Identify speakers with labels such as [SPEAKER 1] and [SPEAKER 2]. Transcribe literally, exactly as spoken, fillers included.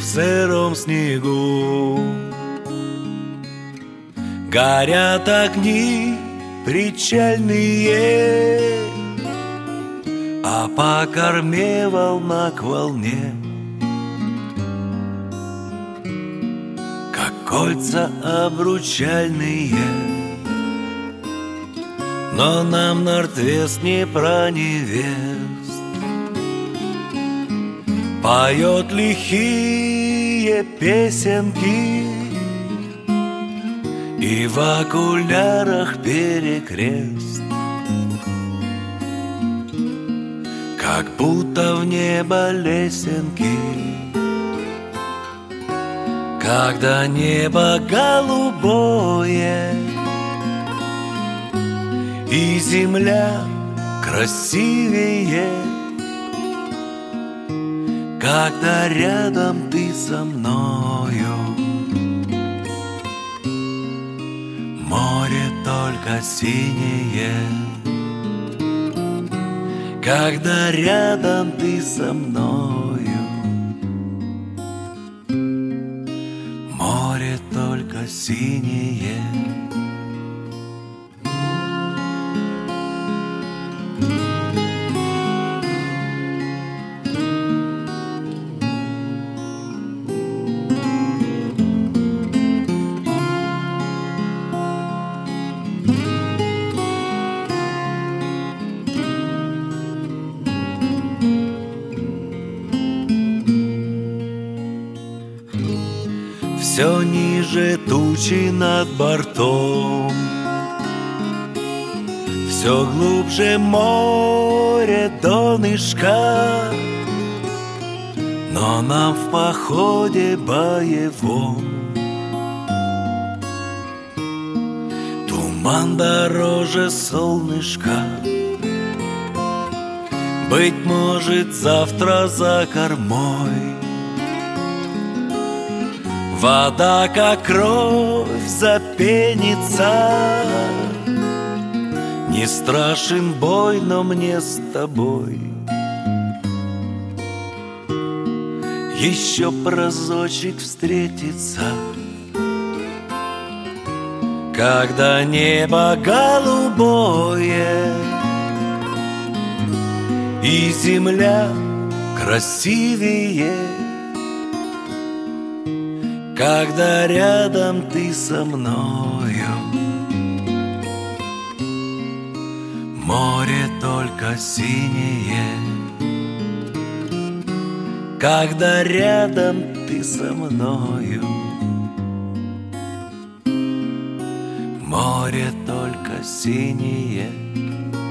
[SPEAKER 1] сыром снегу. Горят огни причальные, а по корме волна к волне, как кольца обручальные. Но нам Норд-Вест не про невест, поет лихие песенки, и в окулярах перекрест, как будто в небо лесенки. Когда небо голубое и земля красивее, когда рядом ты со мною, море только синее. Когда рядом ты со мною, море только синее. Все ниже тучи над бортом, все глубже море донышка, но нам в походе боевом туман дороже солнышка. Быть может, завтра за кормой вода, как кровь, запенится. Не страшен бой, но мне с тобой еще разочек встретиться. Когда небо голубое и земля красивее, когда рядом ты со мною, море только синее. Когда рядом ты со мною, море только синее.